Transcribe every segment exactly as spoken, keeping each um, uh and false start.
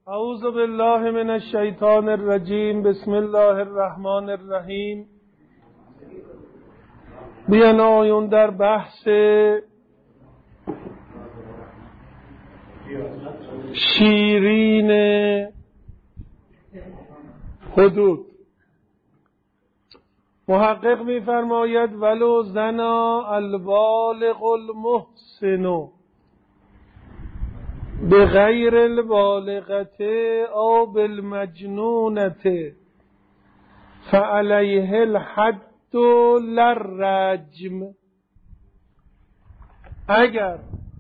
اعوذ بالله من الشیطان الرجیم. بسم الله الرحمن الرحیم. بیان آیون در بحث شیرین حدود. محقق می فرماید ولو زنا البالغ المحسن بغیر البالغت او بالمجنونت فعلیه الحد للرجم. اگر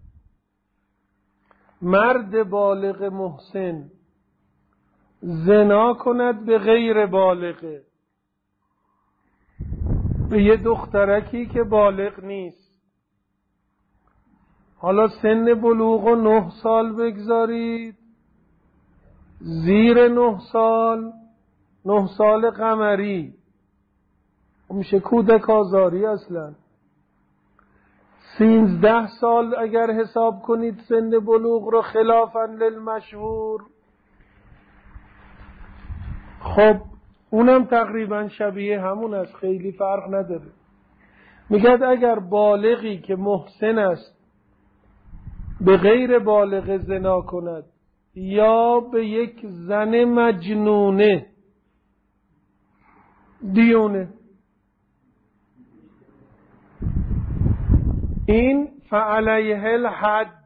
مرد بالغ محسن زنا کند به غیر بالغه، به یه دخترکی که بالغ نیست، حالا سن بلوغ و نه سال بگذارید، زیر نه سال، نه سال قمری میشه کودک آزاری. اصلا سینزده سال اگر حساب کنید سن بلوغ رو خلافاً للمشهور، خب اونم تقریبا شبیه همون است، خیلی فرق نداره. میگه اگر بالغی که محسن است به غیر بالغ زنا کند یا به یک زن مجنونه دیونه، این فعلیه الحد،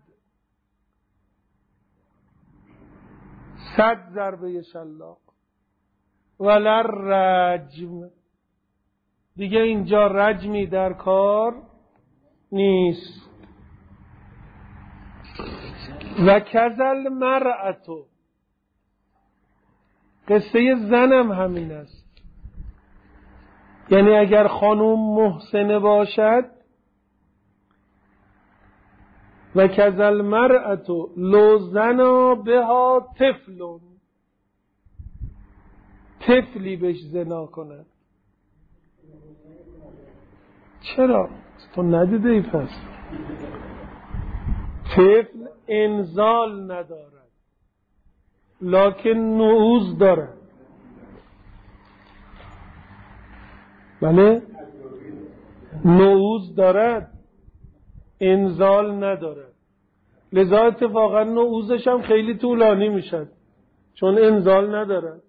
صد ضربه شلاق، ولا رجم، دیگه اینجا رجمی در کار نیست. و کذل مرأتو، قصه زنم همین است. یعنی اگر خانوم محسنه باشد، و کذل مرأتو لو زنا بها طفلون، طفلی بهش زنا کند. چرا؟ تو ندیده ای پس؟ طفل انزال ندارد لکن نعوذ دارد. بله، نعوذ دارد، انزال ندارد. لذا اتفاقا نعوذش هم خیلی طولانی میشد چون انزال ندارد.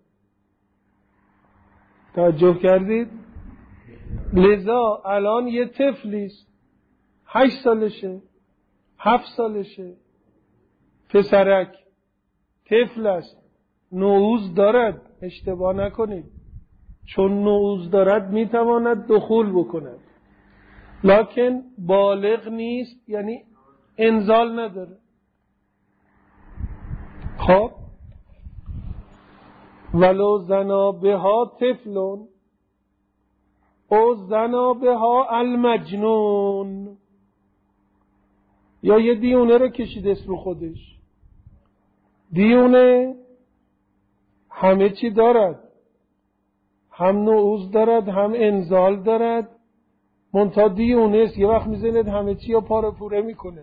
توجه کردید؟ لذا الان یه طفلیست، هشت سالشه، هفت سالشه، پسرک طفل است، نعوذ دارد، اشتباه نکنید، چون نعوذ دارد میتواند دخول بکند لکن بالغ نیست، یعنی انزال نداره. خب ولو زنا بها طفلون او زنا بها المجنون، یا یه دیونه رو کشید اسم خودش. دیونه همه چی دارد، هم نعوذ دارد هم انزال دارد، منتها دیونه است، یه وقت میزند همه چی رو پاره پوره میکنه.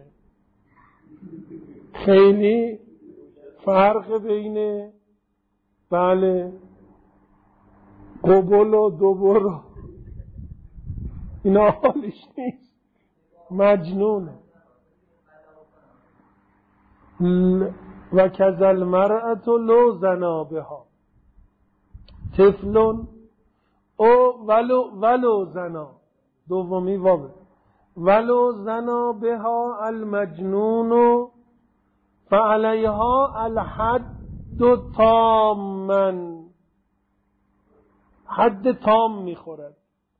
خیلی فرق بین بله قبول و دوبر و اینا حالش نیست، مجنونه. و کذل مرأت لو زنا بها طفلون او ولو ولو زنا، دومی واو، ولو زنا بها المجنون فعلیها الحد تاماً، حد تام میخورد.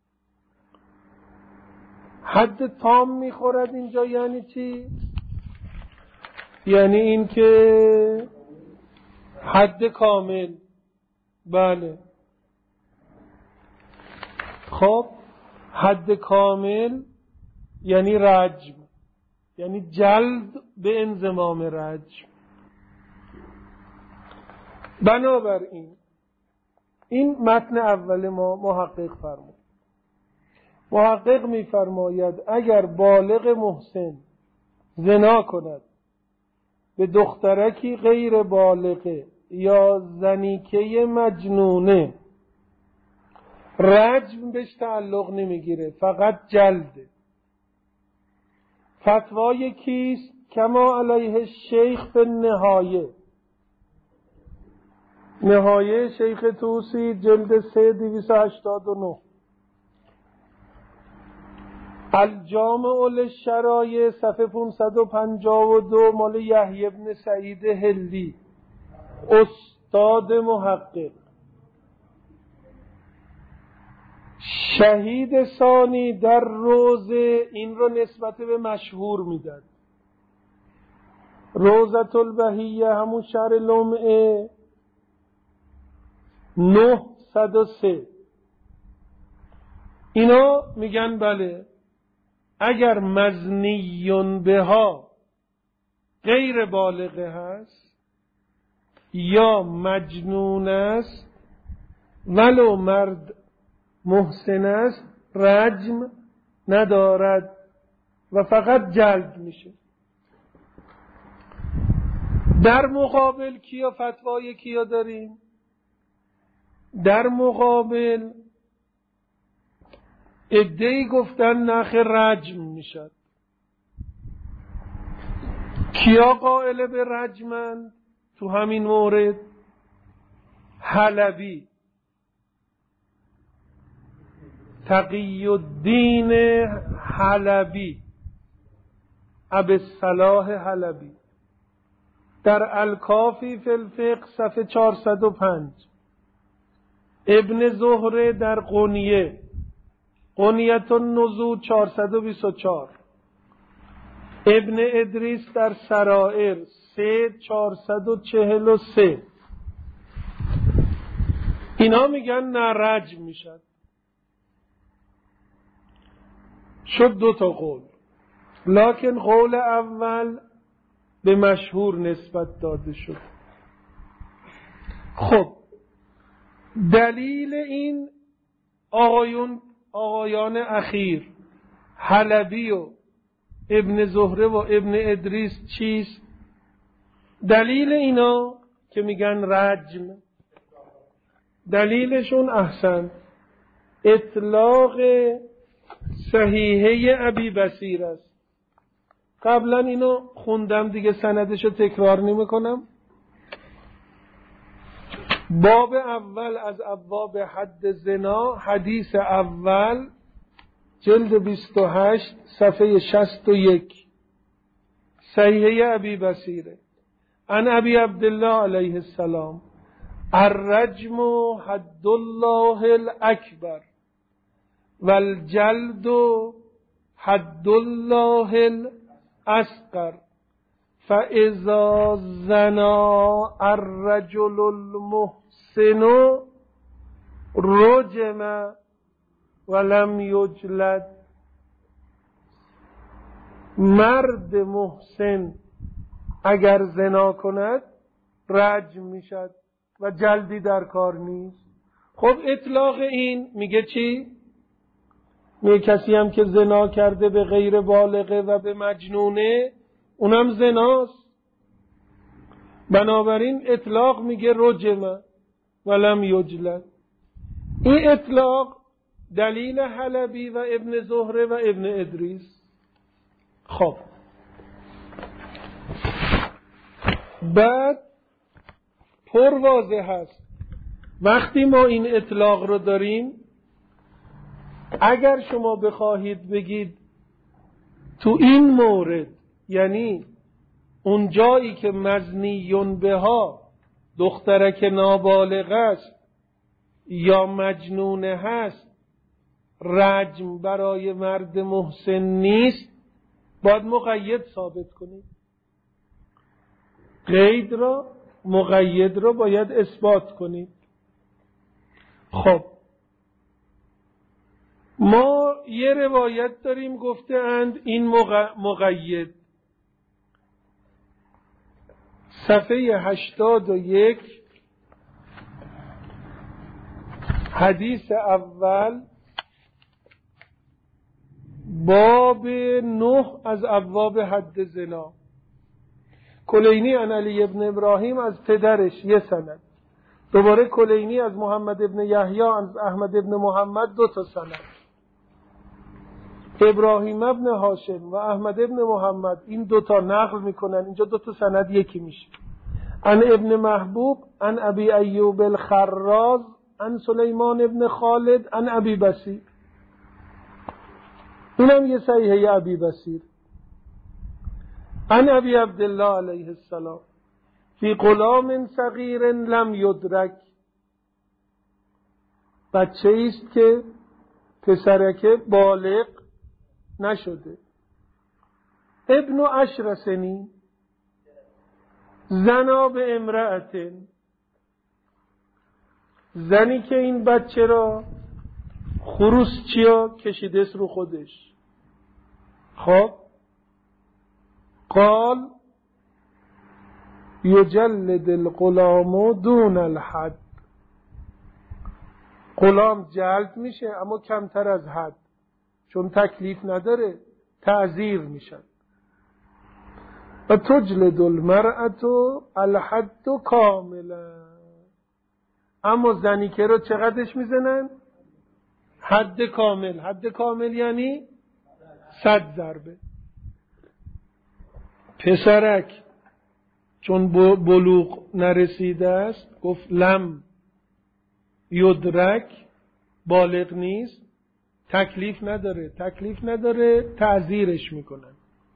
حد تام میخورد اینجا یعنی چی؟ یعنی این که حد کامل. بله، خب حد کامل یعنی رجم، یعنی جلد به انضمام رجم. بنابراین این متن اول ما محقق فرمود. محقق می‌فرماید اگر بالغ محسن زنا کند به دخترکی غیر بالغه یا زنیکه مجنونه رجم بهش تعلق نمیگیره، فقط جلده. فتوای کیست؟ کما علیه شیخ به نهایه، نهایه شیخ طوسی جلد سه دویست و هشتاد و نه. الجامع للشرایع صفحه پانصد و پنجاه و دو مال یحیی بن سعید هلی استاد محقق. شهید ثانی در روزه این رو نسبت به مشهور میدن. روزة البهیه همون شهر لمعه نهصد و سه. اینا میگن بله اگر مزنیون بها غیر بالغه هست یا مجنون است ولو مرد محسن است رجم ندارد و فقط جلد میشه. در مقابل کیا فتوای کیا داریم؟ در مقابل عده‌ای گفتن نخ رجم میشد. کیا قائل به رجمند تو همین مورد؟ حلبی، تقی الدین حلبی، ابوالصلاح حلبی در الکافی فی الفقه صفحه چهارصد و پنج. ابن زهره در قنیه قنیت النزول چهارصد و بیست و چهار. ابن ادریس در سرائر سه چهارصد و چهل و سه. اینا میگن نه رجم میشد. شد دو تا قول، لکن قول اول به مشهور نسبت داده شد. خب دلیل این آقایون آقایان اخیر حلبی و ابن زهره و ابن ادریس چیست؟ دلیل اینا که میگن رجم، دلیلشون احسن اطلاق صحیحه ابی بصیر است. قبلا اینو خوندم دیگه سندشو تکرار نمی کنم. باب اول از ابواب حد زنا، حدیث اول جلد بیست و هشت صفحه شصت و یک، صحیحه ابی بصیره. عن ابی عبدالله علیه السلام الرجم حد الله الاکبر والجلد حد الله الاصغر فاذا زنا الرجل المحسن رجم ولم یجلد. مرد محسن اگر زنا کند رجم میشد و جلدی در کار نیست. خب اطلاق این میگه چی؟ میگه کسی هم که زنا کرده به غیر بالغه و به مجنونه اونم زناست. بنابراین اطلاق میگه رجم ولم یجلد. این اطلاق دلیل حلبی و ابن زهره و ابن ادریس. خب بعد پر واضح هست وقتی ما این اطلاق رو داریم، اگر شما بخواهید بگید تو این مورد، یعنی اون جایی که مزنیون بها دخترک نابالغ است یا مجنونه هست، رجم برای مرد محسن نیست، باید مقید ثابت کنید. قید را مقید را باید اثبات کنید. خب ما یه روایت داریم گفته اند این مقید، صفحه هشتاد و یک حدیث اول باب نه از ابواب حد زنا. کلینی عن علی ابن ابراهیم از پدرش یه سند، دوباره کلینی از محمد ابن یحیی از احمد ابن محمد دو تا سند، ابراهیم ابن هاشم و احمد ابن محمد این دو تا نقل میکنن، اینجا دو تا سند یکی میشه. عن ابن محبوب عن ابی ایوب الخراز عن سلیمان ابن خالد عن ابی بصیر، اینم یه صحیحه ابی بصیر. عن ابی عبدالله علیه السلام فی غلام صغیر لم یدرک، بچه ایست که پسرک بالغ نشده. ابن عشر سنین زنا به امرأت، زنی که این بچه را خروسچیا کشیده است رو خودش. خب قال یجلد الغلام دون الحد، غلام جلد میشه اما کمتر از حد، چون تکلیف نداره تعزیر میشن. و تجلد المرأة الحد کاملا، اما زنی که رو چقدرش میزنن؟ حد کامل. حد کامل یعنی صد ضربه. پسرک چون بلوغ نرسیده است گفت لم یدرک، بالغ نیست، تکلیف نداره تکلیف نداره تعزیرش میکنن.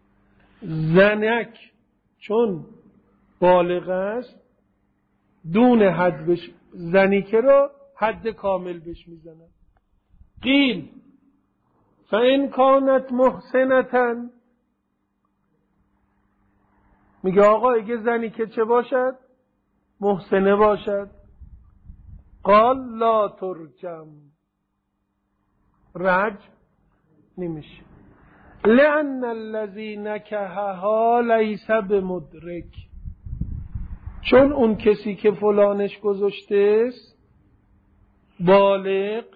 زنک چون بالغ است دون حد بش، زنی که رو حد کامل بش میزنن. قیل فإن کانت محسنتن، میگه آقا اگه زنی که چه باشد؟ محسنه باشد. قال لا ترجم، رجم نمیشه. لأن الذی نکحها لیس بمدرک، چون اون کسی که فلانش گذاشته است بالغ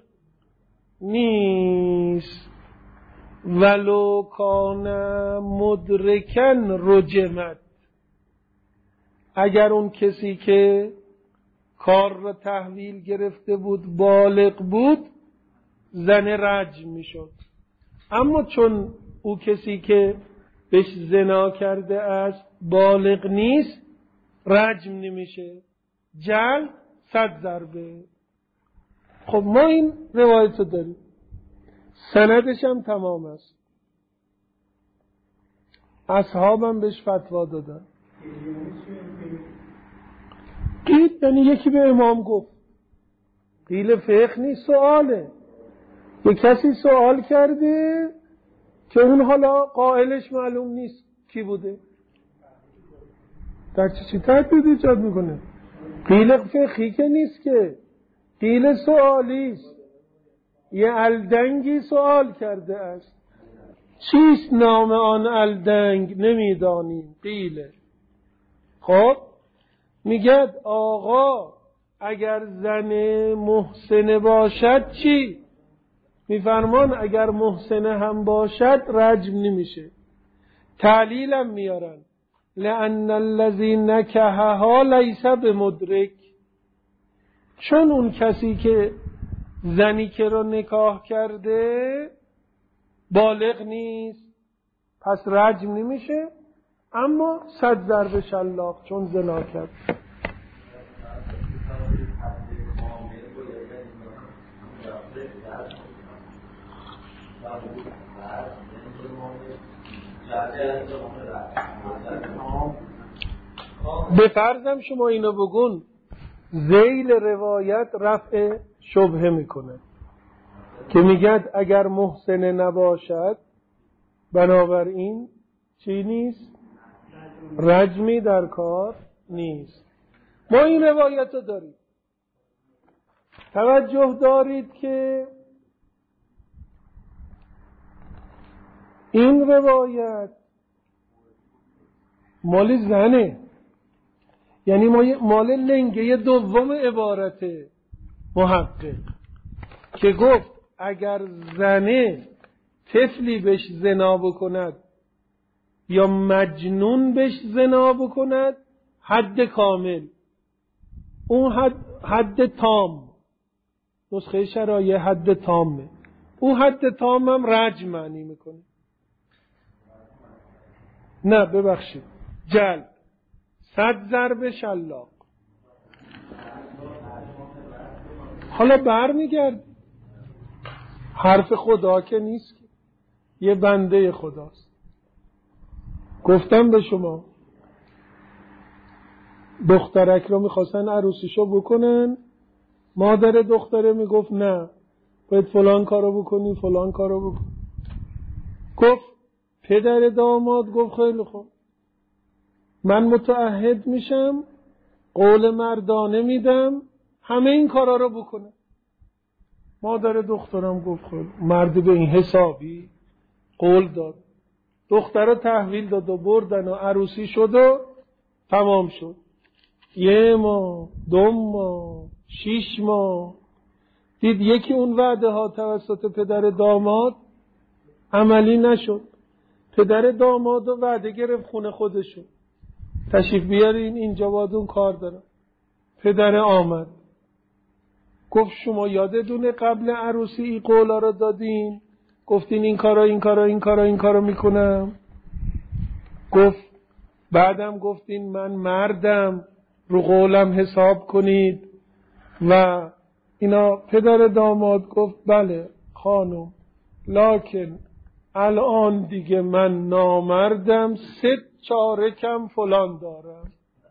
نیست. ولو کان مدرکن رجمت، اگر اون کسی که کار را تحویل گرفته بود بالغ بود زن رجم میشد، اما چون او کسی که بهش زنا کرده است بالغ نیست رجم نمیشه، جلد صد ضربه. خب ما این روایت رو داریم، سندش هم تمام است، اصحابم بهش فتوا دادن. قیل یعنی یکی به امام گفت، قیل فقه نیست، سواله. یه کسی سوال کرده که اون حالا قائلش معلوم نیست کی بوده، در چی تردید ایجاد میکنه. قیل فقهی که نیست که، قیل سوالیست. یه الدنگی سوال کرده است، چیست نام آن الدنگ نمیدانیم. قیله خب میگد آقا اگر زن محسنه باشد چی؟ میفرمان اگر محسنه هم باشد رجم نمیشه. تعلیلم میارن لأن الذی نکحها لیس بمدرک، چون اون کسی که زنی که رو نکاح کرده بالغ نیست پس رجم نمیشه، اما صد ضرب شلاق چون زنا کرد. به فرضم شما اینو بگون ذیل روایت رفع شبهه میکنه که میگد اگر محسنه نباشد بنابراین چی نیست؟ رجمی در کار نیست. ما این روایت رو داریم. توجه دارید که این روایت مال زنه، یعنی مال لنگه دوم عبارت محقق که گفت اگر زنه طفلی بهش زنا بکند یا مجنون بهش زنا بکند حد کامل، اون حد, حد تام، نسخه شرایع حد تامه، اون حد تام هم رجم معنی میکنه. نه ببخشید، جلد، صد ضرب شلاق. حالا برمیگرد، حرف خدا که نیست، یه بنده خداست. گفتم به شما دخترک رو میخواستن عروسیشو بکنن، مادر دختره میگفت نه باید فلان کارو بکنی فلان کارو بکنی. گفت پدر داماد گفت خیلی خوب، من متعهد میشم، قول مردانه میدم همه این کارا رو بکنه. مادر دخترم گفت خیلی، مرد به این حسابی قول داد. دختر رو تحویل داد و بردن و عروسی شد و تمام شد. یه ماه، دو ماه، شیش ماه، دید یکی اون وعده ها توسط پدر داماد عملی نشد. پدر داماد و وعده گرفت خونه خودشو، تشریف بیارین اینجا باید اون کار دارم. پدر آمد گفت شما یادتونه قبل عروسی این قولا رو دادین، گفتین این کارا این کارا این کارا این کارا میکنم. گفت بعدم گفتین من مردم، رو قولم حساب کنید و اینا. پدر داماد گفت بله خانم، لکن الان دیگه من نامردم، سه چارکم فلان دارم.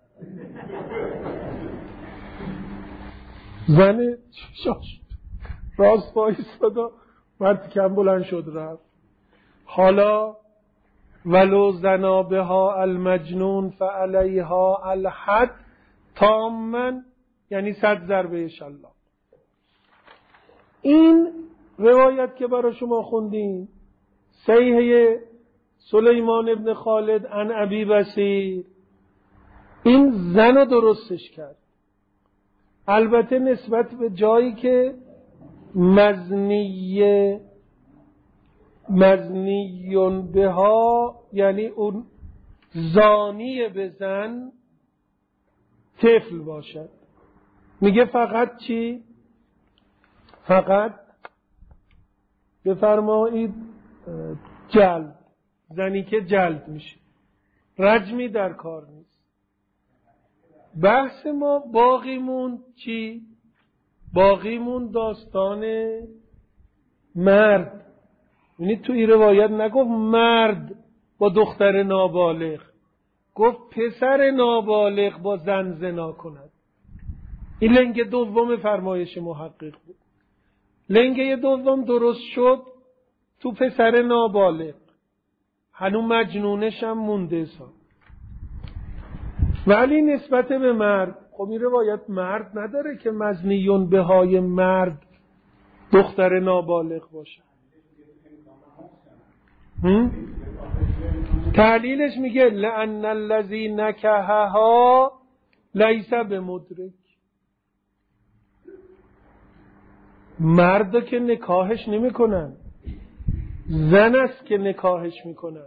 زن شاش راست بایستاد و مرد کم بلند شد رفت. حالا ولو زنا بها المجنون فعلیها الحد تامن، یعنی صد ضربه شلاق. این روایت که برای شما خوندیم صحیح سلیمان ابن خالد عن ابی بصیر، این زن رو درستش کرد، البته نسبت به جایی که مزنی مزنیون بها، یعنی اون زانی به زن طفل باشد. میگه فقط چی؟ فقط بفرمایید جلد، زنی که جلد میشه، رجمی در کار نیست. بحث ما باقیمون چی؟ باقیمون داستان مرد. یعنی تو این روایت نگفت مرد با دختر نابالغ، گفت پسر نابالغ با زن زنا کند. این لنگ دوم فرمایش محقق بود. لنگه دوم درست شد تو پسر نابالغ، هنو مجنونش هم مونده سا. ولی نسبت به مرد، خب این روایت مرد نداره که مزنیون به های مرد دختر نابالغ باشه. تعلیلش میگه لأن الذی نکحها لیس بمدرک، مرد که نکاحش نمیکنن، زن است که نکاحش میکنن.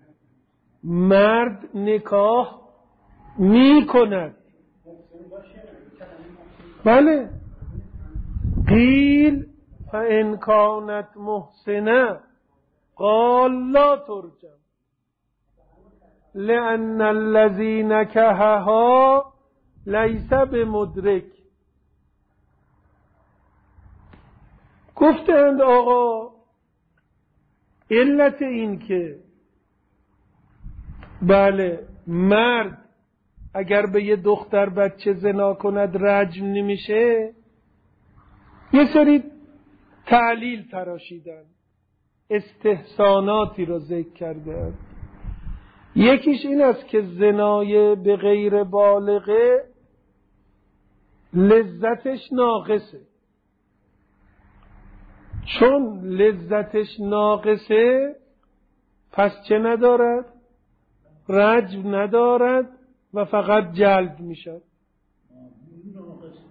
مرد نکاح میکند. بله. قیل فان کانت محسنه قال لا ترجم لأن الذی نکحها لیس بمدرک. گفتند آقا علت این که بله مرد اگر به یه دختر بچه زنا کند رجم نمیشه، یه سری تعلیل تراشیدن، استحساناتی رو ذکر کردن. یکیش این است که زنای به غیر بالغه لذتش ناقصه، چون لذتش ناقصه پس چه ندارد؟ رجم ندارد و فقط جلد میشد.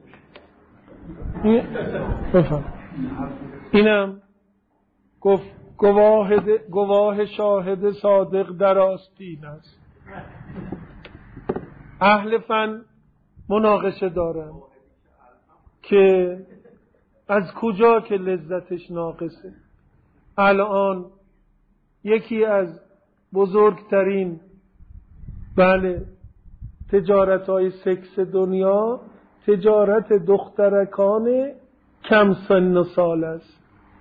بفهم. اینم گفت گواه, گواه شاهد صادق در آستین است. اهل فن مناقشه دارن که از کجا که لذتش ناقصه. الان یکی از بزرگترین بله تجارت‌های سکس دنیا تجارت دخترکان کم سن و سال است.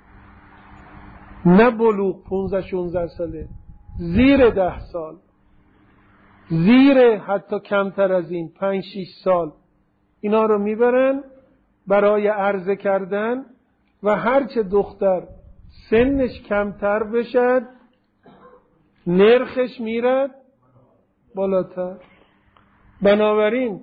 نه بلوغ پونزده شانزده ساله، زیر ده سال، زیر حتی کمتر از این پنج شش سال، اینا رو میبرن برای عرضه کردن و هرچه دختر سنش کمتر بشد نرخش میرد بالاتر. بنابراین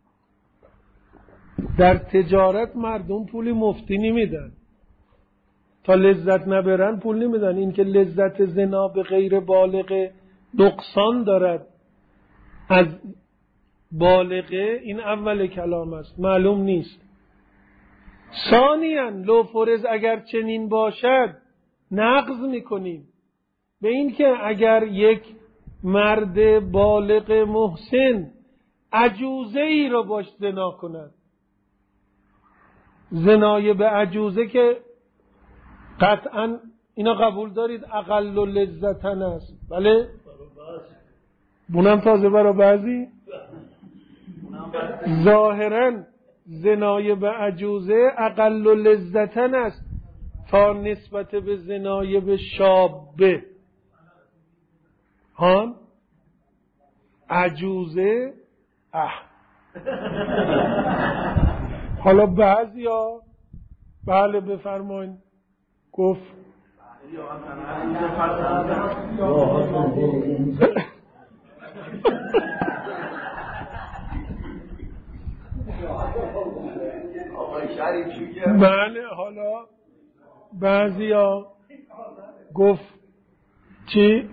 در تجارت مردم پولی مفتی نمیدن، تا لذت نبرن پول نمیدن. این که لذت زنا به غیر بالغ نقصان دارد از بالغه، این اول کلام است، معلوم نیست. ثانیاً لو فرض اگر چنین باشد نقض میکنیم به این که اگر یک مرد بالغ محسن عجوزه ای را باش زنا کند، زنای به عجوزه که قطعاً اینا قبول دارید اقل و لذتن است، بله؟ بونم تازه برا بعضی ظاهراً زنای به عجوزه اقل و لذتن است تا نسبت به زنای به شابه. هان عجوزه اه حالا بعضیا بله بفرمایید. گفت بله حالا بعضیا گفت چی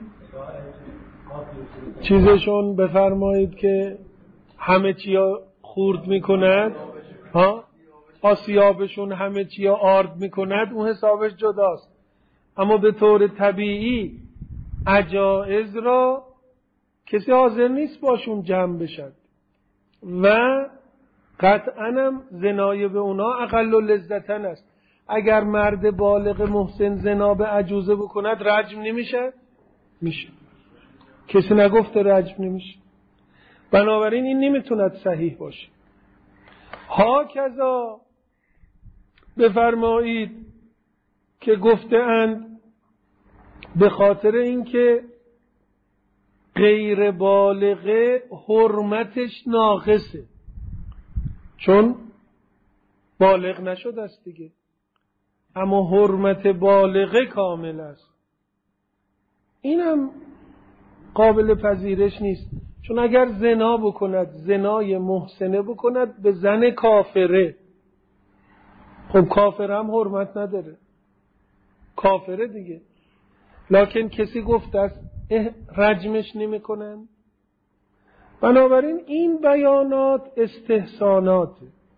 چیزشون بفرمایید که همه چیا خورد میکند، ها آسیابشون همه چیا آرد میکند، اون حسابش جداست. اما به طور طبیعی عجائز را کسی حاضر نیست باشون جمع بشد و قطعاً هم زنای به اونا اقل و لذتن است. اگر مرد بالغ محسن زنا به عجوزه بکند رجم نمیشه؟ میشه. کسی نگفته رجم نمیشه. بنابراین این نمیتوند صحیح باشه. ها کذا بفرمایید که گفته اند به خاطر اینکه غیر بالغه حرمتش ناقصه، چون بالغ نشده است دیگه، اما حرمت بالغه کامل است. اینم قابل پذیرش نیست، چون اگر زنا بکند، زنای محسنه بکند به زن کافره، خب کافر هم حرمت نداره، کافره دیگه. لکن کسی گفته است رجمش نمی کنن. بنابراین این بیانات استحسانات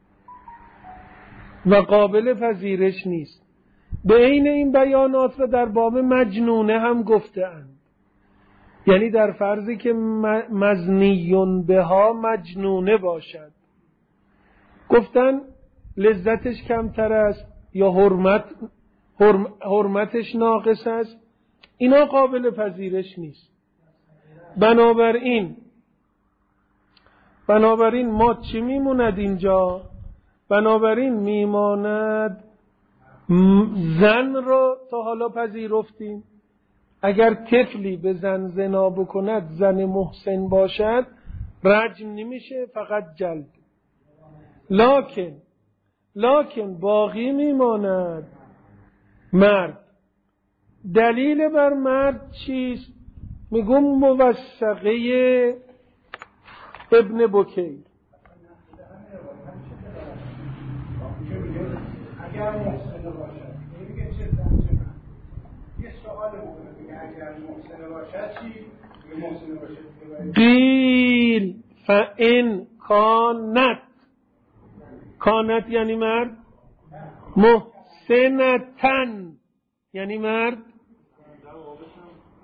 و قابل پذیرش نیست. به عین این بیانات را در باب مجنونه هم گفته اند، یعنی در فرضی که مزنیون بها مجنونه باشد، گفتن لذتش کمتر است یا حرمت حرم، حرمتش ناقص است. اینا قابل پذیرش نیست. بنابراین بنابراین ما چی میموند اینجا؟ بنابراین میماند زن رو تا حالا پذیرفتیم، اگر طفلی به زن زنا بکند، زن محسن باشد، رجم نمیشه، فقط جلد. لکن لکن باقی میماند مرد. دلیل بر مرد چیست؟ میگم موثقه ابن بکیر. اگر محسن باشد، میگه چه زن یه سوال میگه اگر محسن باشد چی؟ میگه محسن باشد قیل فان کانت، کانت یعنی مرد، محسنتن یعنی مرد،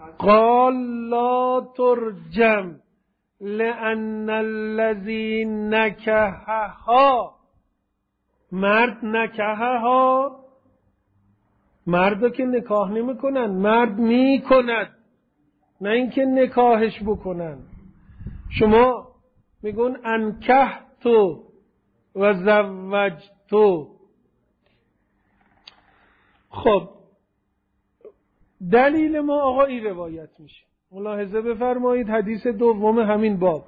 قال لا ترجم لأن الذي نکحها، مرد نکحها، مرد که نکاح نمی کنن، مرد می کند، نه اینکه نکاحش بکنن. شما میگون انکحتو و زوجتو. خب دلیل ما آقا این روایت میشه. ملاحظه بفرمایید حدیث دوم همین باب.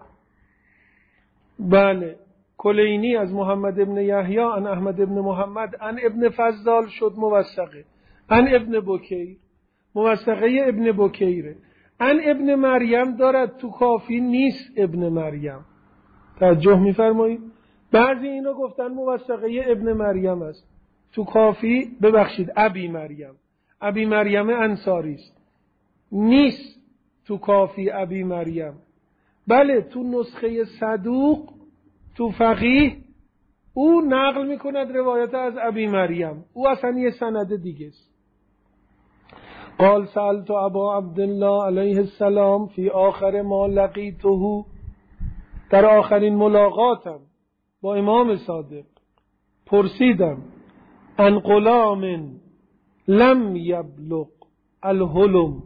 بله، کلینی از محمد ابن یحیی عن احمد ابن محمد عن ابن فضال شد موثقه، عن ابن بکیر، موثقه ابن بکیره، عن ابن مریم دارد، تو کافی نیست ابن مریم. توجه میفرمایید؟ بعضی اینا گفتن موثقه ابن مریم است، تو کافی ببخشید ابی مریم، ابی مریم انصاری است، نیست تو کافی ابی مریم. بله تو نسخه صدوق تو فقیه او نقل میکند روایت از ابی مریم، او اصلا یه سند دیگه است. قال سألت ابا عبدالله علیه السلام فی آخر ما لقیته، در آخرین ملاقاتم با امام صادق پرسیدم عن غلام لم یبلغ الحلم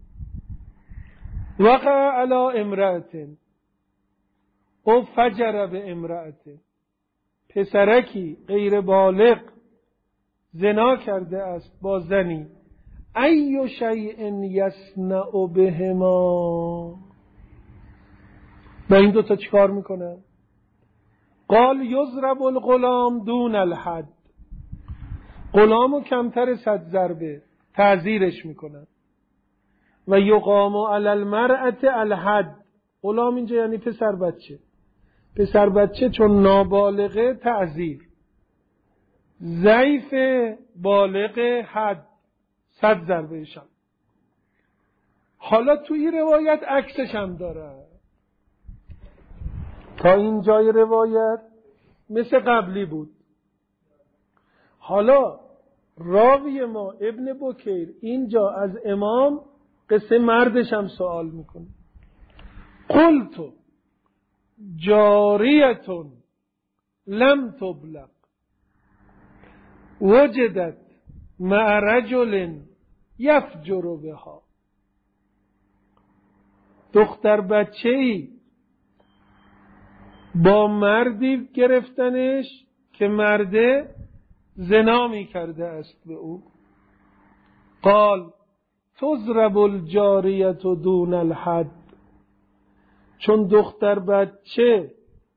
وقع علی امرأة او فجر به امرأة، پسرکی غیر بالغ زنا کرده است با زنی، ای شیء یصنع بهما، با این دوتا چیکار میکنن؟ قال یضرب الغلام دون الحد، غلامو کمتر صد ضربه تعزیرش میکنن. و یقام علی المرأة الحد، غلام اینجا یعنی پسر بچه، پسر بچه چون نابالغه تعزیر، ضعیف بالغ حد صد ضربه شم. حالا تو این روایت عکسش هم داره. تا این جای روایت مثل قبلی بود. حالا راوی ما ابن بکیر اینجا از امام قصه مردش هم سوال میکنه. قلتو جاریتون لم تبلغ وجدت مع رجل یفجر بها، دختر بچه‌ای با مردی گرفتنش که مرده زنا می کرده است به او. قال تضرب الجاریة دون الحد، چون دختر بچه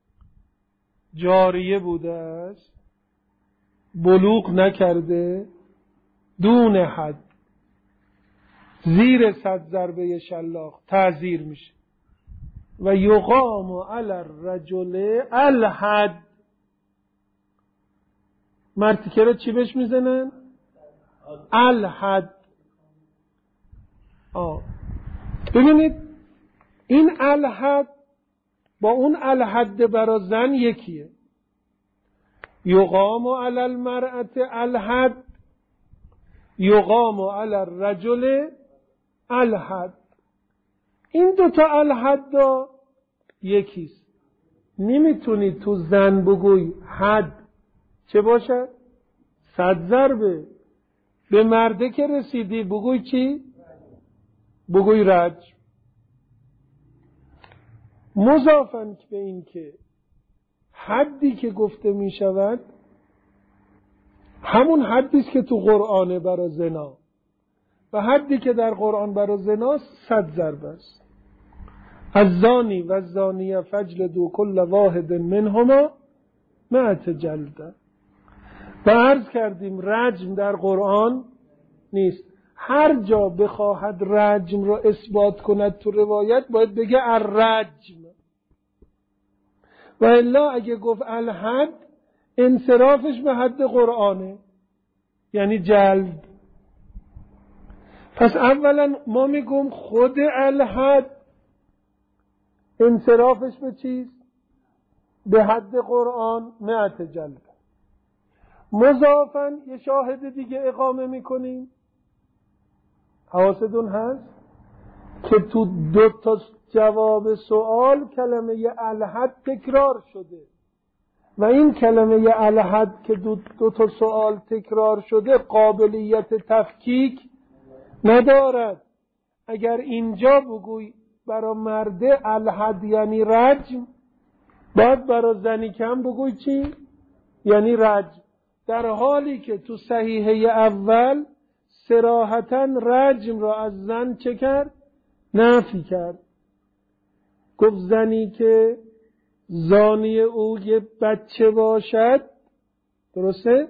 جاریه بوده است، بلوغ نکرده، دون حد زیر صد ضربه شلاق تعزیر میشه. و یقام علی الرجل الحد، مرتیکه رو چی بهش میزنن؟ الحد. آه ببینید این الحد با اون الحد برا زن یکیه. یقام علی المرأة الحد، یقام علی الرجل الحد. این دوتا الحد دا یکیست. نمیتونی تو زن بگوی حد چه باشد؟ صد ضربه. به مرده که رسیدی بگوی چی؟ بگوی رجم. مضافاً به این که حدی که گفته می شود همون حدیست که تو قرآن برای زنا، و حدی که در قرآن برای زنا صد ضربه است. الزانی و الزانیه فجلدوا کل واحد منهما مئة جلده. و عرض کردیم رجم در قرآن نیست. هر جا بخواهد رجم را اثبات کند تو روایت باید بگه الرجم، و الا اگه گفت الحد انصرافش به حد قرآنه، یعنی جلد. پس اولا ما میگم خود الحد انصرافش به چیست؟ به حد قرآن مئة جلد. مضافاً یه شاهد دیگه اقامه میکنیم. حواستون هست؟ که تو دو تا جواب سوال کلمه الحد تکرار شده و این کلمه الحد که دو, دو تا سوال تکرار شده قابلیت تفکیک ندارد. اگر اینجا بگوی برای مرده الحد یعنی رجم، باید برای زنی کم بگوی چی؟ یعنی رجم، در حالی که تو صحیحه اول صراحتاً رجم را از زن چه کرد؟ نفی کرد. گفت زنی که زانی او یه بچه باشد، درسته؟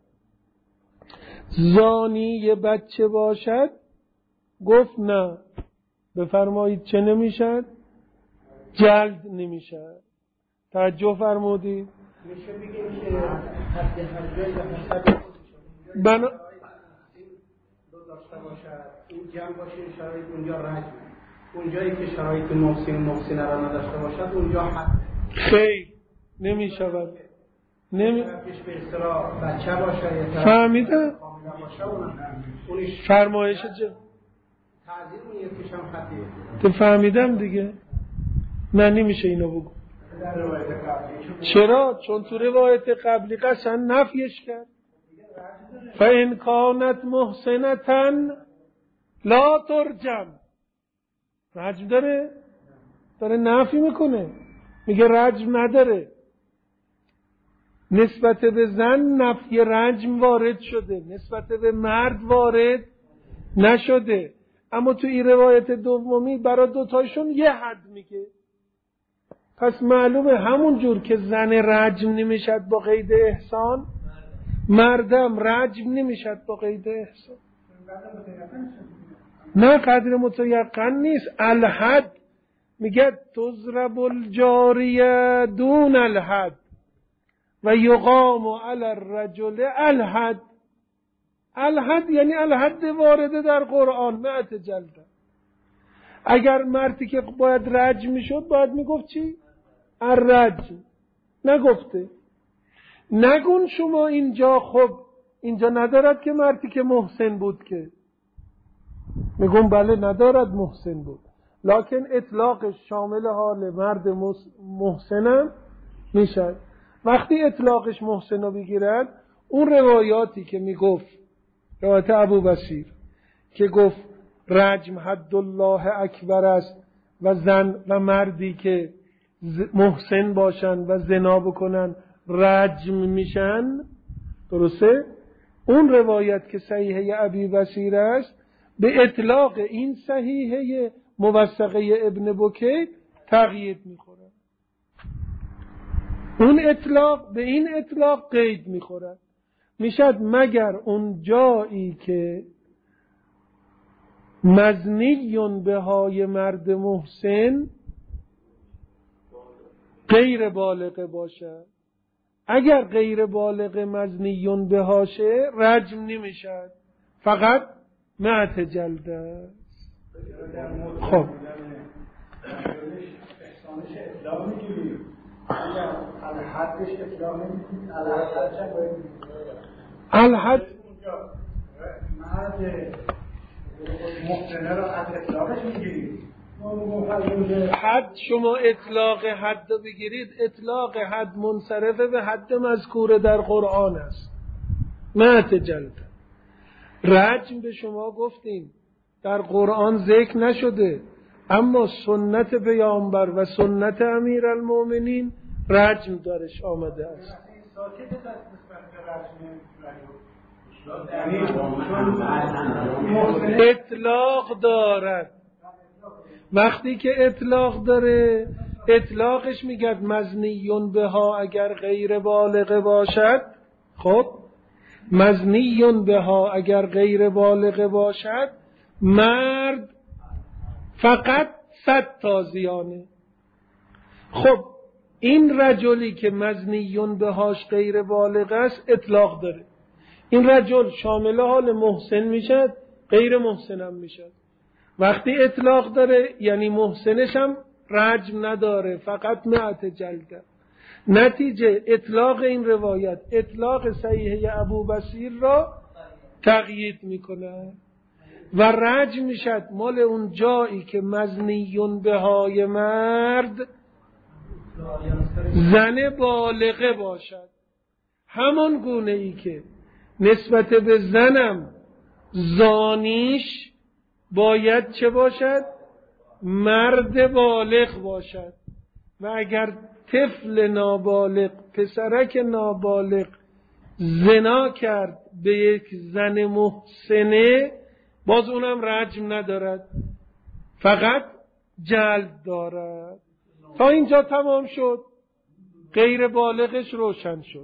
زانی یه بچه باشد، گفت نه، بفرمایید چه نمیشد؟ جلد نمیشد. توجه فرمودید؟ میشه بگیم که حد حجای به حسب بنا دو داشته باشد، این جمع باشه شرایط اونجا رجم، اونجایی که شرایط محسن محسن را نداشته باشد اونجا حد. خیر نمی شود. نمی طرفش به اصطلاح بچه باشه یا طرف فهمیده؟ کاملا باشه اونش فرمایش چه؟ تعذیر اون یکیش هم حدیه. تو فهمیدم دیگه. نه نمیشه اینو بگو. در روایت قبلی چرا؟ چون تو روایت قبلی قشن نفیش کرد. فَإِنْ كَانَتْ مُحْسِنَةً لا ترجم. رجم داره؟ داره نفی میکنه، میگه رجم نداره. نسبت به زن نفی رجم وارد شده، نسبت به مرد وارد نشده. اما تو این روایت دومی برای دوتایشون یه حد میگه. پس معلومه همون جور که زن رجم نمیشد با قید احسان، مردم رجم نمیشد با قید احسان. نه قدر متیقن نیست. الحد میگه تضرب الجاریه دون الحد و یقام علی الرجل الحد. الحد یعنی الحد وارده در قرآن مئت جلده. اگر مردی که باید رجم میشد باید میگفت چی؟ الرجم. نگفته. نگون شما اینجا خب اینجا ندارد که مردی که محسن بود، که میگون بله ندارد محسن بود، لکن اطلاقش شامل حال مرد محسنم میشد. وقتی اطلاقش محسن رو بگیرد، اون روایاتی که میگفت، روایت ابو بصیر که گفت رجم حد الله اکبر است و زن و مردی که محسن باشن و زنا بکنن رجم میشن، درسته؟ اون روایت که صحیحه ابی بصیر است به اطلاق این صحیحه موثقه ابن بکیر تقیید میخوره. اون اطلاق به این اطلاق قید میخوره. میشد مگر اون جایی که مزنیون به های مرد محسن غیر بالغ باشه. اگر غیر بالغ مزنیون به هاشه رجم نمیشد، فقط مئت جلده است. خب احسانش اطلاق میگیریم، اگر الحدش اطلاق نمیگیریم، الحد چه باید الحد مرد محسنه را حد اطلاقش میگیریم. حد شما اطلاق حد بگیرید، اطلاق حد منصرفه به حد مذکور در قرآن است، مئت جلده. رجم به شما گفتیم در قرآن ذکر نشده، اما سنت پیامبر و سنت امیرالمومنین رجم درش آمده است. اطلاق دارد. وقتی که اطلاق داره، اطلاقش میگه مزنیون بها اگر غیر بالغ باشد. خب مزنیون بها اگر غیر بالغ باشد، مرد فقط صد تازیانه. خب این رجلی که مزنیون بهاش غیر بالغ است اطلاق داره. این رجل شامل حال محسن میشد، غیر محسنم میشد. وقتی اطلاق داره یعنی محسنش هم رجم نداره، فقط مئت جلده. نتیجه اطلاق این روایت اطلاق صحیحه ابو بصیر را تقیید میکنه. و رجم میشد مال اون جایی که مزنیون بهای مرد زن بالغه باشد. همان گونه ای که نسبت به زنم زانیش باید چه باشد؟ مرد بالغ باشد. و اگر طفل نابالغ، پسرک نابالغ زنا کرد به یک زن محسنه، باز اونم رجم ندارد، فقط جلد دارد. تا اینجا تمام شد. غیر بالغش روشن شد.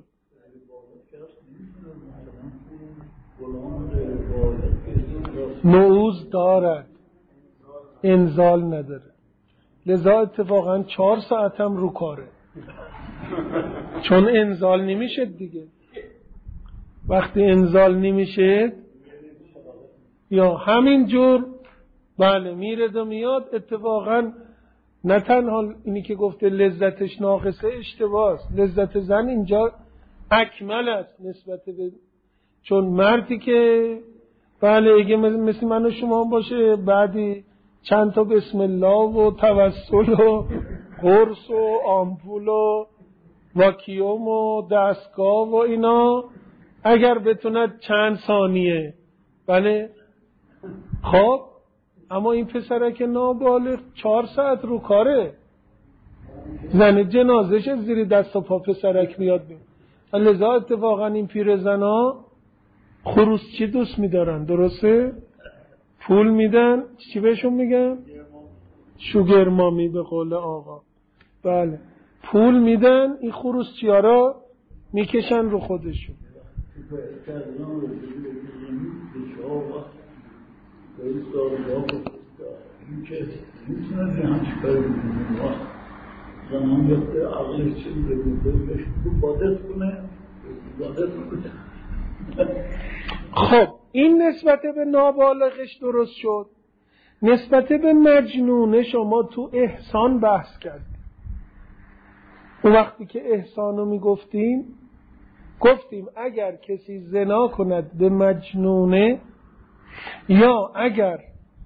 نعوذ دارد، انزال نداره. لذا اتفاقا چهار ساعت هم رو کاره، چون انزال نمیشه دیگه. وقتی انزال نمیشه یا همین جور بله میرد و میاد. اتفاقا نه تنها اینی که گفته لذتش ناقصه، اشتباهه. لذت زن اینجا اکمل است نسبت به، چون مردی که بله اگه مثل من و شما باشه، بعدی چند تا بسم الله و توسل و قرص و آمپول و واکیوم و دستگاه و اینا، اگر بتوند چند ثانیه بله. خب اما این پسرک نابالغ چهار ساعت رو کاره. زن جنازش زیر دست و پا پسرک میاد بیم. لذا اتفاقا این پیر زنا خروسچی دوست میدارن، درسته؟ پول میدن، چی بهشون میگن؟ شوگر مامی به قول آقا. بله پول میدن، این خروسچی ها را میکشن رو خودشون. زمان یکته عقلش چیز بگوده بهش بادت کنه بادت کنه. خب این نسبت به نابالغش درست شد. نسبت به مجنونه شما تو احسان بحث کردیم. اون وقتی که احسانو میگفتیم گفتیم اگر کسی زنا کند به مجنونه، یا اگر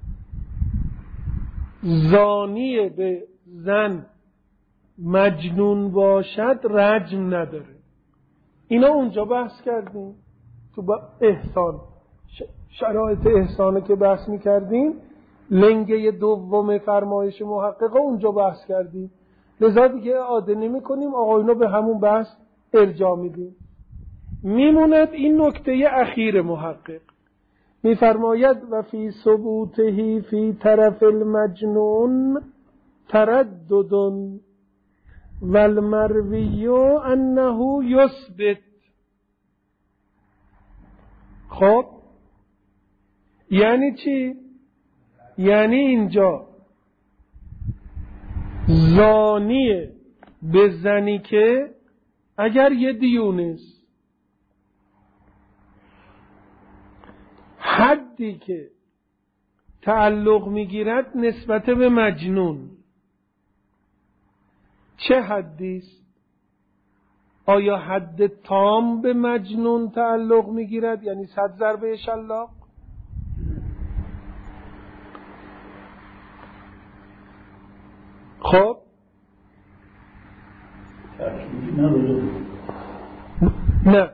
زانی به زن مجنون باشد رجم نداره. اینا اونجا بحث کردیم تو با احسان، شرایط احسانه که بحث میکردیم. لنگه دوم فرمایش محققه اونجا بحث کردیم. لذا دیگه اعاده نمی کنیم، آقایونو به همون بحث ارجاع میدیم. میموند این نکته اخیر محقق میفرماید و فی ثبوته فی طرف المجنون تردد والمروی انه یثبت. خب یعنی چی؟ یعنی اینجا زانیه به زنی که اگر یه دیونه است، حدی که تعلق میگیرد نسبت به مجنون چه حدی است؟ آیا حد تام به مجنون تعلق میگیرد، یعنی صد ضربه شلاق؟ خب نه،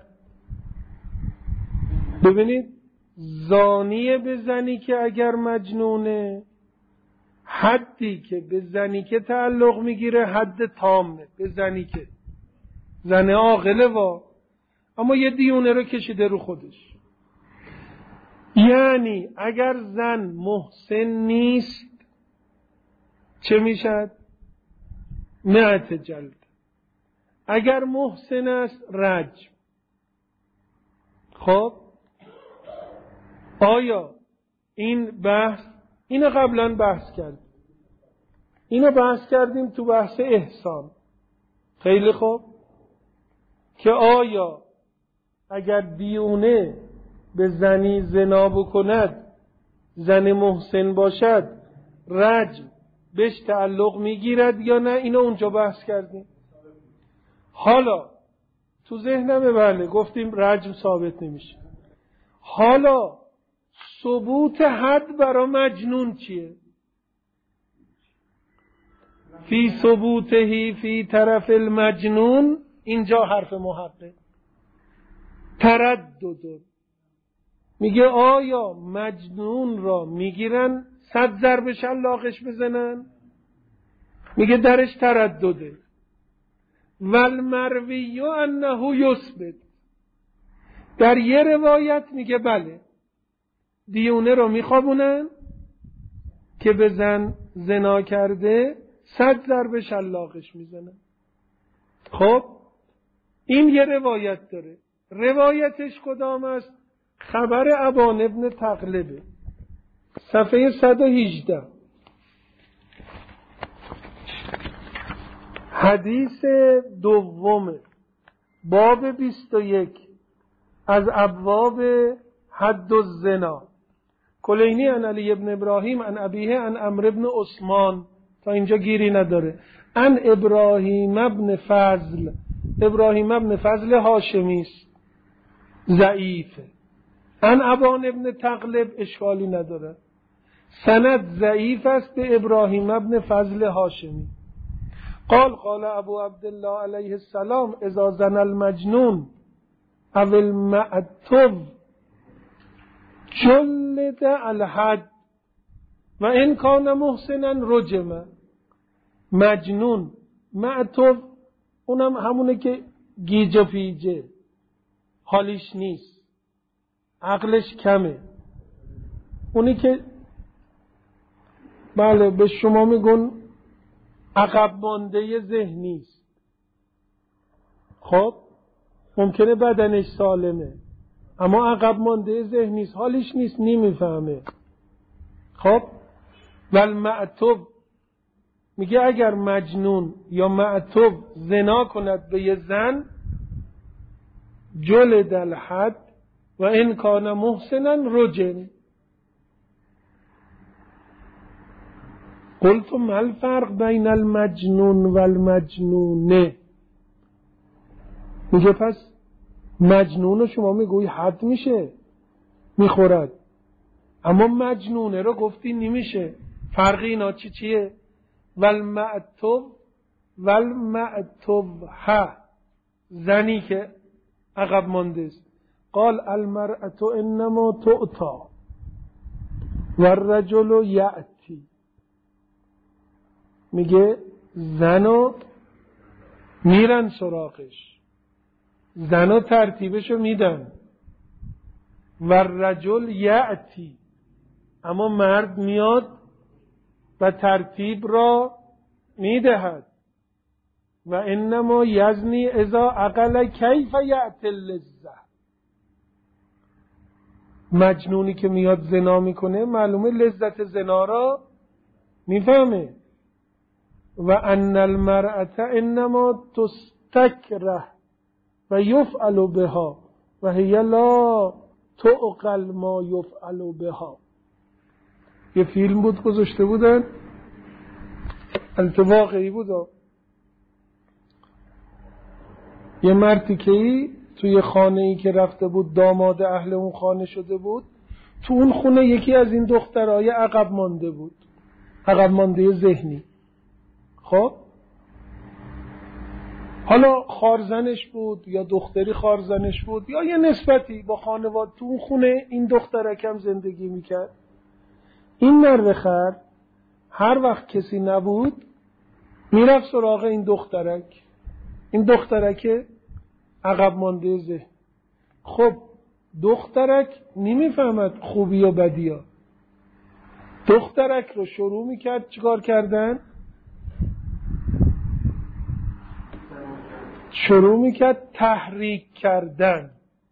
ببینید زانیه به زنی که اگر مجنونه، حدی که به زنی که تعلق میگیره حد تامه به زنی که زن عاقله وا، اما یه دیونه رو کشیده رو خودش. یعنی اگر زن محسن نیست چه میشد؟ مئت جلد. اگر محسن است رجم. خب آیا این بحث، اینو قبلا بحث کردیم، اینو بحث کردیم تو بحث احسان. خیلی خوب، که آیا اگر دیونه به زنی زنا بکند، زن محسن باشد، رجم بهش تعلق میگیرد یا نه؟ اینو اونجا بحث کردیم. حالا تو ذهنمه بله گفتیم رجم ثابت نمیشه. حالا ثبوت حد برای مجنون چیه؟ فی ثبوتهی فی طرف المجنون، اینجا حرف محقق تردد. میگه آیا مجنون را میگیرن صد ضرب شلاقش بزنن؟ میگه درش تردده. والمروی انه یثبت، در یه روایت میگه بله دیونه رو میخوابونن که به زن زنا کرده صد ضرب شلاقش میزنن. خب این یه روایت داره. روایتش کدام است؟ خبر ابان ابن تغلبه، صفحه صد و هجده، حدیث دوم باب بیست و یک از ابواب حد الزنا. کلینی عن علی ابن ابراهیم عن ابیه عن عمرو ابن عثمان، تا اینجا گیری نداره. عن ابراهیم ابن فضل، ابراهیم ابن فضل هاشمی است، ضعیفه. عن ابان ابن تغلب، اشکالی نداره، سند ضعیف است به ابراهیم ابن فضل هاشمی. قال قال ابو عبدالله علیه السلام اذا زن المجنون او المعتو جلد الحد و ان کان محسنا رجم. مجنون معتو اونم همونه که گیج و پیجه، حالیش نیست، عقلش کمه، اونی که بله به شما میگن عقب مانده ذهنی است. خب ممکنه بدنش سالمه اما عقب مانده ذهنی است، حالیش نیست، نمیفهمه. خب والمعتوب میگه اگر مجنون یا معتوب زنا کند به یه زن جلد الحد و ان کان محسنا رجم. قلت ما الفرق بین المجنون و المجنونه؟ میگه پس مجنون رو شما میگوی حد میشه میخورد، اما مجنونه رو گفتی نمیشه. فرق اینا چی چیه؟ والمعتوب والمعتوبه، زنی که عقب مانده است. قال المرأة انما تؤتا والرجل یأتی، میگه زنو میرن سراغش، زنو ترتیبشو میدن، و رجل یأتی، اما مرد میاد و ترتیب را میدهد. و انما یزنی اذا عقل کیف یأتی اللذة. مجنونی که میاد زنا میکنه معلومه لذت زنا را میفهمه. و ان المرأة انما تستکره و یفعل بها و هی لا تعقل ما یفعل بها. یه فیلم بود گذاشته بودن، البته واقعی بود، یه مردی که توی خانه ای که رفته بود داماد اهل اون خانه شده بود، تو اون خونه یکی از این دخترای عقب مانده بود، عقب مانده ذهنی. خب حالا خارزنش بود یا دختری خارزنش بود یا یه نسبتی با خانواده تو اون خونه این دخترکم زندگی میکرد. این مرد خر هر وقت کسی نبود میرفت سراغ این دخترک، این دخترک عقب مانده ذهن. خب دخترک نمیفهمد خوبی و بدی ها. دخترک رو شروع میکرد چیکار کردن؟ شروع میکرد تحریک کردن.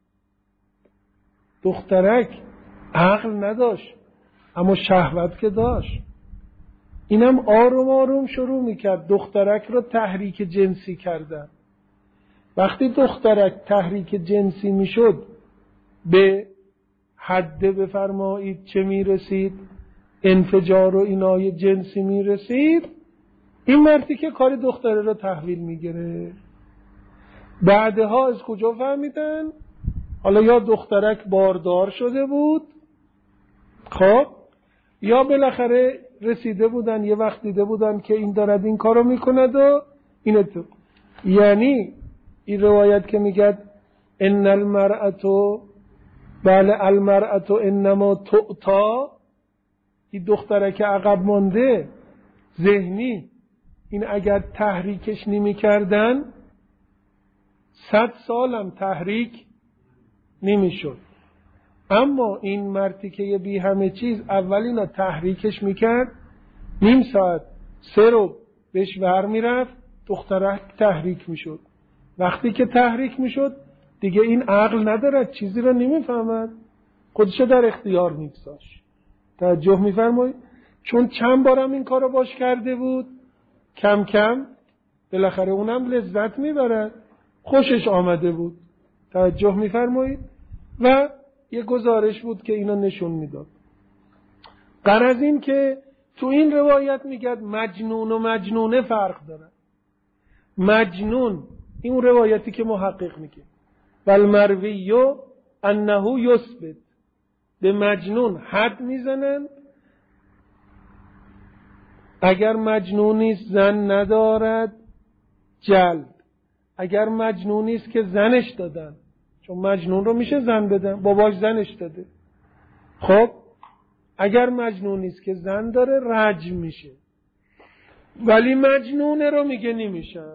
دخترک عقل نداشت اما شهوت که داشت. اینم آروم آروم شروع میکرد دخترک رو تحریک جنسی کردن. وقتی دخترک تحریک جنسی میشد به حد بفرمایید چه میرسید؟ انفجار و اینای جنسی میرسید. این مردی که کار دختره رو تحویل میگیره. بعدها از کجا فهمیدن؟ حالا یا دخترک باردار شده بود خب یا بالاخره رسیده بودن یه وقت دیده بودن که این دارد این کارو میکند و اینه تو. یعنی این روایت که میگه ان المرأة بله المرأة انما تعطا، این دختره که عقب مانده ذهنی، این اگر تحریکش نمی کردن صد سالم تحریک نمی شد. اما این مردی که یه بی همه چیز اولینا تحریکش میکرد، نیم ساعت سه رو بهش ور میرفت، دختره تحریک میشد. وقتی که تحریک میشد دیگه این عقل ندارد، چیزی رو نمیفهمد، خودشو در اختیار میگذاشت. توجه میفرمایید؟ چون چند بارم این کارو باش کرده بود، کم کم بالاخره اونم لذت میبرد، خوشش آمده بود. توجه میفرمایید؟ و یه گزارش بود که اینا نشون میداد. غرض این که تو این روایت میگه مجنون و مجنونه فرق داره. مجنون این روایتی که محقق میگه والمروی انه یثبت، به مجنون حد میزنن اگر مجنونیست زن ندارد جلد، اگر مجنونیست که زنش دادن، چون مجنون رو میشه زن بدن، باباش زنش داده. خب اگر مجنونیست که زن داره رجم میشه، ولی مجنونه رو میگه نمیشه.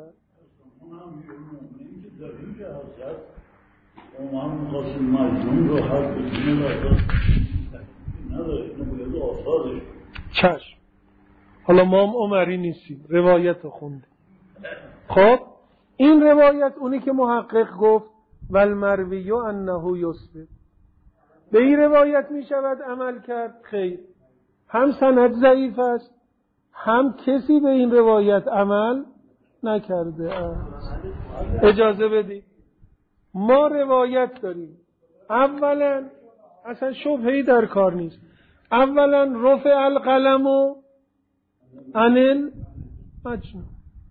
من خواستم مجنون رو حد بزنه و نداره، اینو باید آثارش. چشم. حالا ما هم عمری نیستیم، روایت رو خوندیم. خب این روایت اونی که محقق گفت والمروی انه یثبت، به این روایت می شود عمل کرد؟ خیر، هم سند ضعیف است، هم کسی به این روایت عمل نکرده است. اجازه بدید ما روایت داریم، اولا اصلا شبهه‌ای در کار نیست، اولا رفع القلم و عن المجنون،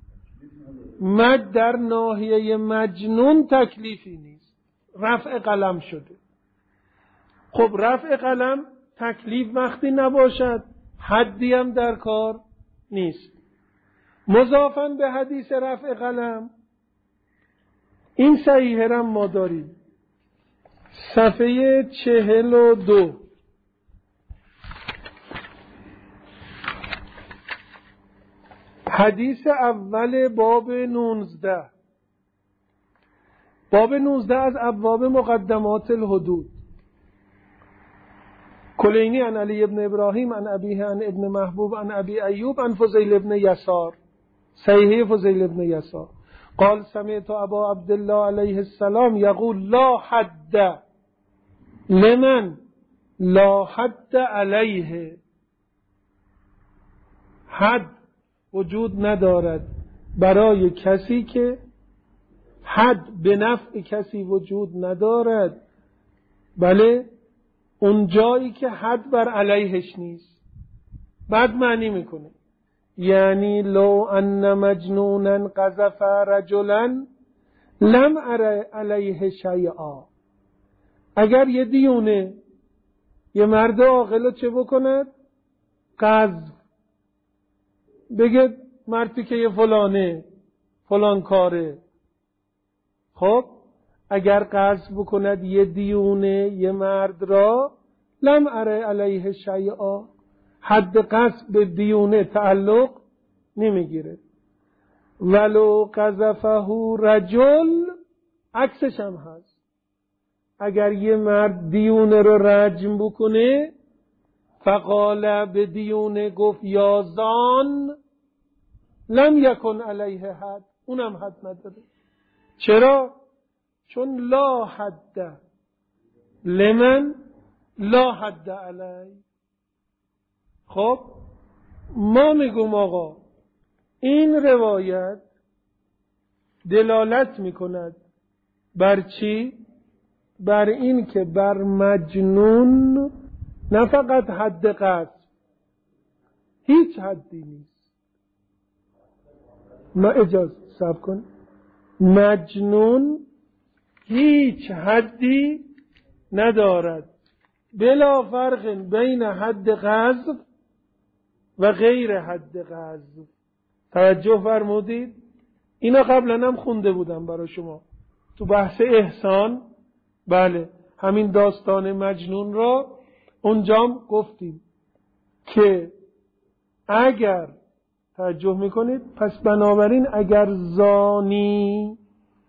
مد در ناحیه مجنون تکلیفی نیست، رفع قلم شده. خب رفع قلم تکلیف وقتی نباشد حدی هم در کار نیست. مضافاً به حدیث رفع قلم این صحیحه را ما داریم، صفحه چهل و دو، حدیث اول باب نوزده. باب نوزده از ابواب مقدمات الحدود. کلینی عن علی ابن ابراهیم عن ابیه عن ابن محبوب عن ابی ایوب عن فضیل ابن یسار، صحیح فضیل ابن یسار قال سمعت ابا عبدالله علیه السلام یقول لا حد لمن لا حد علیه، حد وجود ندارد برای کسی که حد به نفع کسی وجود ندارد، بله اون جایی که حد بر علیهش نیست. بعد معنی میکنه یعنی لو ان مجنونا قذف رجلا لم ار علیه شیئا، اگر یه دیونه یه مرد عاقل چه بکند؟ قذف، بگه مردی که یه فلانه فلان کاره. خب اگر قذف بکند یه دیونه یه مرد را، لم اره علیه شیئا، حد قذف به دیونه تعلق نمیگیره. ولو قذفه رجل، عکسش هم هست، اگر یه مرد دیونه رو رجم بکنه، فقال به دیونه گفت یا زان، لم یکن علیه حد، اونم حد نداره. چرا؟ چون لا حد لمن لا حد علی. خب ما میگم آقا این روایت دلالت میکند بر چی؟ بر این که بر مجنون نه فقط حد قذف، هیچ حدی نیست. ما اجازه صبر کن، مجنون هیچ حدی ندارد بلا فرق بین حد قذف و غیر حد قذف. توجه فرمودید؟ اینا قبلا هم خونده بودم برای شما تو بحث احسان. بله همین داستان مجنون را اونجام گفتیم که اگر توجه میکنید، پس بنابراین اگر زانی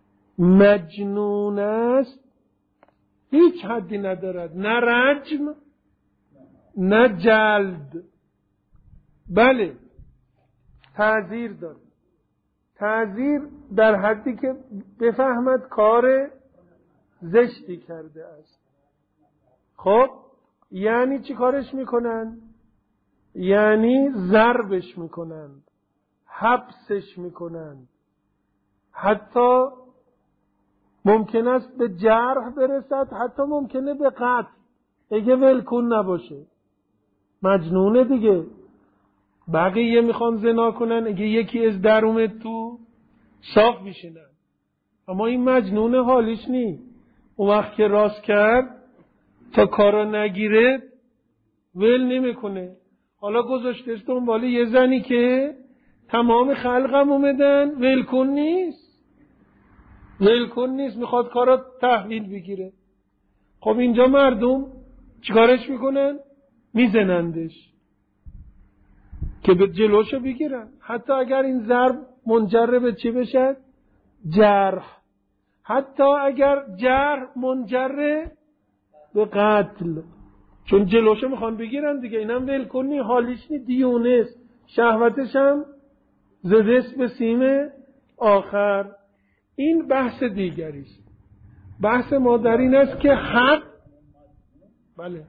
مجنون است هیچ حدی ندارد، نه رجم نه جلد. بله تعزیر دارد، تعزیر در حدی که بفهمد کار زشتی کرده است. خب یعنی چی کارش میکنن؟ یعنی ضربش میکنند، حبسش میکنند، حتی ممکن است به جرح برسد، حتی ممکنه به قتل اگه ولکن نباشه. مجنونه دیگه. بقیه میخوان زنا کنن، اگه یکی از در اومد تو صاف میشنن، اما این مجنونه حالیش نی. اون وقت که راست کرد تا کارا نگیره ول نمیکنه. حالا گذاشتش دنبال یه زنی که تمام خلقم اومدن، ولکن نیست، ولکن نیست، میخواد کارا تحویل بگیره. خب اینجا مردم چیکارش میکنن؟ میزنندش که به جلوشو بگیرن، حتی اگر این ضرب منجر به چی بشه؟ جرح. حتی اگر جرح منجر به قتل، چون جلوشو میخوان بگیرن دیگه. اینم ولکن نی، حالیش نی، دیونست، شهوتش هم زدست به سیم آخر. این بحث دیگریست. بحث ما در این است که حد. بله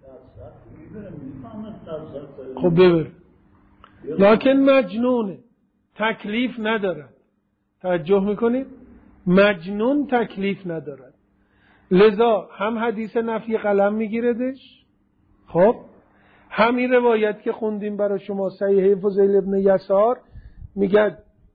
خب ببر، لکن مجنونه، تکلیف ندارد. توجه میکنید؟ مجنون تکلیف ندارد، لذا هم حدیث نفی قلم میگیردش. خب همین روایت که خوندیم برای شما صحیح فضیل ابن یسار میگه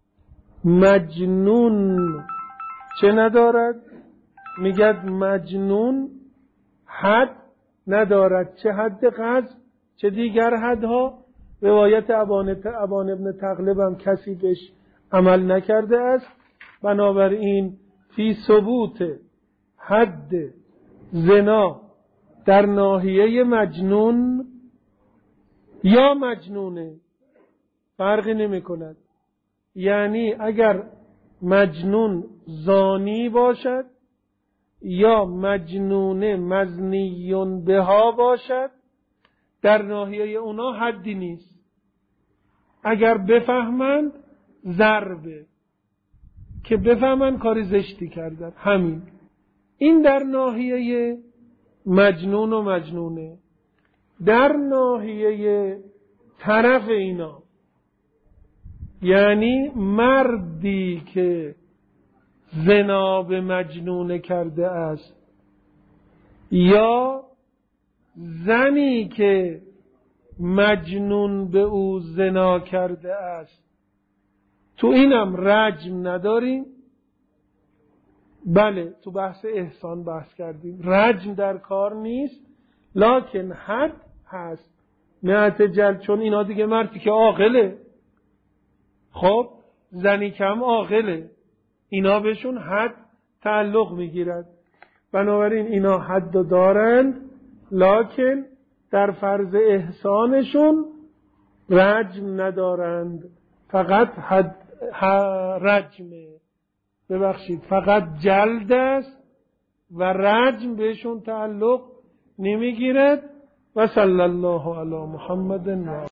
مجنون چه ندارد؟ میگه مجنون حد ندارد، چه حد قذف چه دیگر حدها. روایت ابان ابان ابن تغلب هم کسی بهش عمل نکرده است. بنابراین فی ثبوت حد زنا در ناحیه مجنون یا مجنونه فرقی نمی کند. یعنی اگر مجنون زانی باشد یا مجنون مزنیون بها باشد، در ناحیه اونا حدی نیست. اگر بفهمند ضربه، که بفهمند کاری زشتی کردن، همین. این در ناحیه مجنون و مجنونه. در ناحیه طرف اینا، یعنی مردی که زنا به مجنون کرده است یا زنی که مجنون به او زنا کرده است، تو اینم رجم نداریم. بله تو بحث احسان بحث کردیم، رجم در کار نیست، لکن حد هست. مئت جلد، چون اینا دیگه مردی که عاقله، خب زنی کم عاقله، اینا بهشون حد تعلق میگیرد. بنابراین اینا حد دارند، لکن در فرض احسانشون رجم ندارند، فقط حد رجمه، ببخشید فقط جلد است و رجم بهشون تعلق نمیگیرد. و صلی الله علی محمد و